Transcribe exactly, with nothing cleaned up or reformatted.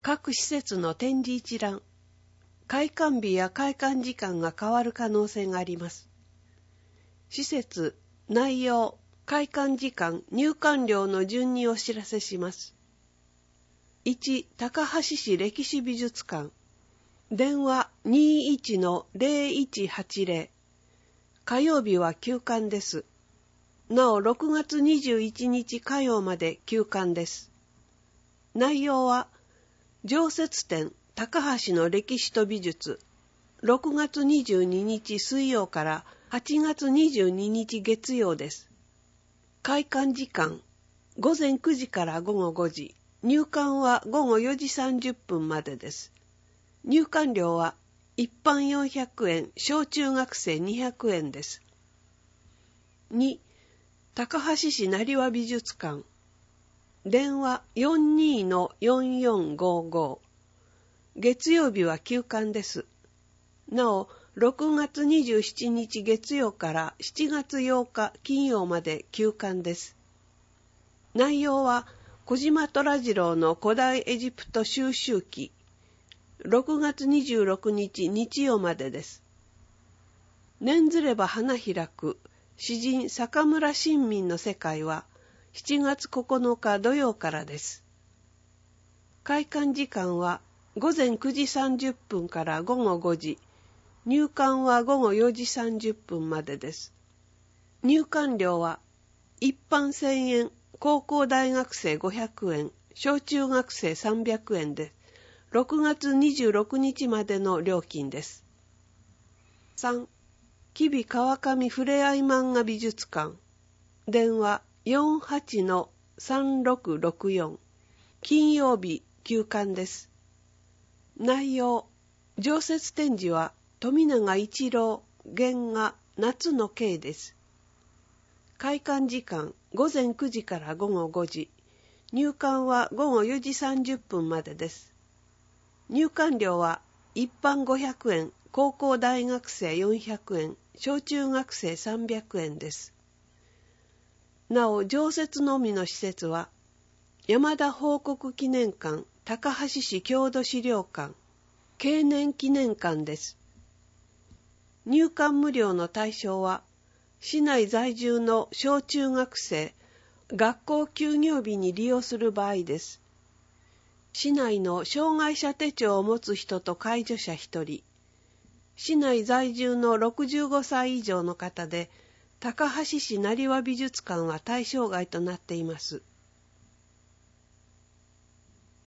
各施設の展示一覧、開館日や開館時間が変わる可能性があります。施設、内容、開館時間、入館料の順にお知らせします。いち、高梁市歴史美術館。電話 にじゅういちのゼロいちはちゼロ。火曜日は休館です。なお、ろくがつにじゅういちにち火曜まで休館です。内容は、常設展、高梁の歴史と美術。ろくがつにじゅうににち水曜からはちがつにじゅうににち月曜です。開館時間、ごぜんくじからごごごじ。入館はごごよじさんじゅっぷんまでです。入館料は一般よんひゃくえん、小中学生にひゃくえんです。に、高梁市なりわ美術館。電話 よんにーのよんよんごご。月曜日は休館です。なお、ろくがつにじゅうしちにち月曜からしちがつようか金曜まで休館です。内容は、小島虎次郎の古代エジプト収集記。ろくがつにじゅうろくにち日曜までです。念ずれば花開く詩人坂村新民の世界はしちがつここのか土曜からです。開館時間はごぜんくじさんじゅっぷんからごごごじ、入館はごごよじさんじゅっぷんまでです。入館料は一般せんえん、高校大学生ごひゃくえん、小中学生さんびゃくえんで、ろくがつにじゅうろくにちまでの料金です。さん、吉備川上ふれあい漫画美術館。電話 よんはちのさんろくろくよん。金曜日休館です。内容、常設展示は富永一郎原画夏の景です。開館時間ごぜんくじからごごごじ。入館はごごよじさんじゅっぷんまでです。入館料は一般ごひゃくえん、高校大学生よんひゃくえん、小中学生さんびゃくえんです。なお、常設のみの施設は、山田報国記念館、高梁市郷土資料館、経年記念館です。入館無料の対象は、市内在住の小中学生、学校休業日に利用する場合です。市内の障害者手帳を持つ人と介助者ひとり、市内在住のろくじゅうごさい以上の方で、高梁市なりわ美術館は対象外となっています。